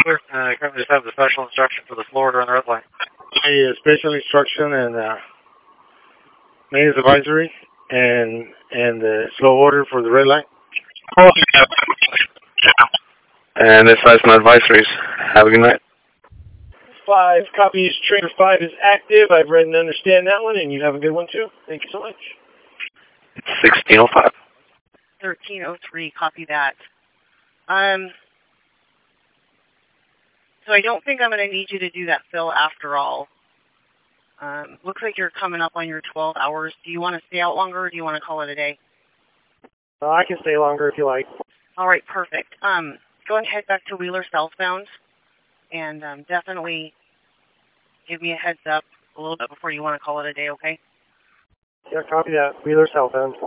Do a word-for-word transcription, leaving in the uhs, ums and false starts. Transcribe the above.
Wheeler. Uh, currently just have the special instruction for the Florida on the red line. A special instruction and uh, maintenance advisory and and the slow order for the red line. And this has no advisories. Have a good night. Five copies. Trader five is active. I've read and understand that one, and you have a good one too. Thank you so much. It's sixteen oh five. thirteen oh three, copy that. Um, so I don't think I'm going to need you to do that fill after all. Um, looks like you're coming up on your twelve hours. Do you want to stay out longer, or do you want to call it a day? Uh, I can stay longer if you like. All right, perfect. Um, go and head back to Wheeler southbound, and um, definitely give me a heads up a little bit before you want to call it a day, okay? Yeah, copy that. Wheeler southbound.